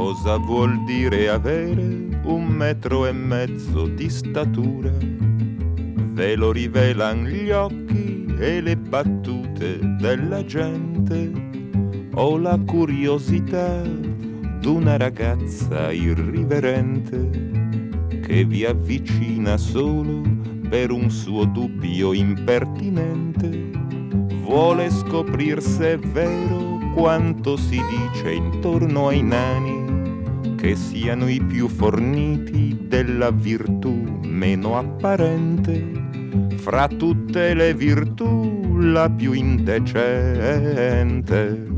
Cosa vuol dire avere 1,5 metri di statura? Ve lo rivelan gli occhi e le battute della gente, o la curiosità d'una ragazza irriverente che vi avvicina solo per un suo dubbio impertinente. Vuole scoprir se è vero quanto si dice intorno ai nani, che siano i più forniti della virtù meno apparente, fra tutte le virtù la più indecente.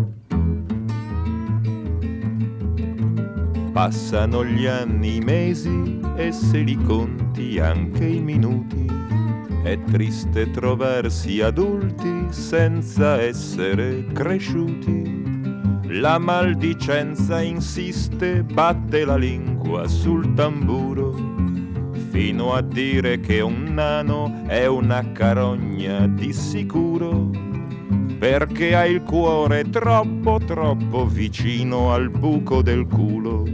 Passano gli anni, i mesi e se li conti anche i minuti. È triste trovarsi adulti senza essere cresciuti. La maldicenza insiste, batte la lingua sul tamburo, fino a dire che un nano è una carogna di sicuro, perché ha il cuore troppo troppo vicino al buco del culo.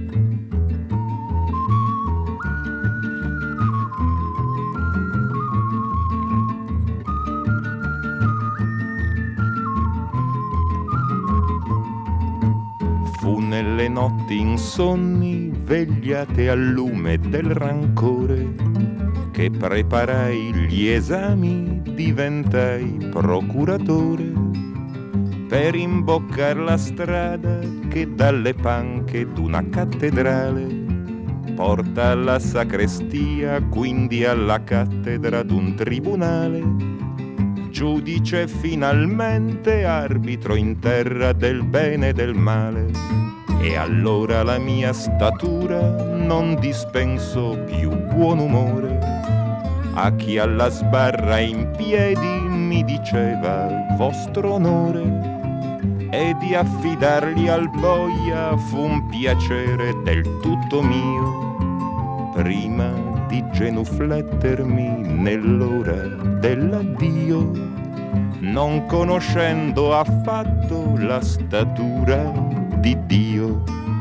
Fu nelle notti insonni, vegliate al lume del rancore, che preparai gli esami, diventai procuratore, per imboccar la strada che dalle panche d'una cattedrale porta alla sacrestia, quindi alla cattedra d'un tribunale. Giudice finalmente, arbitro in terra del bene e del male. E allora la mia statura non dispensò più buon umore a chi alla sbarra in piedi mi diceva vostro onore, e di affidarli al boia fu un piacere del tutto mio, prima di genuflettermi nell'ora dell'addio, non conoscendo affatto la statura di Dio.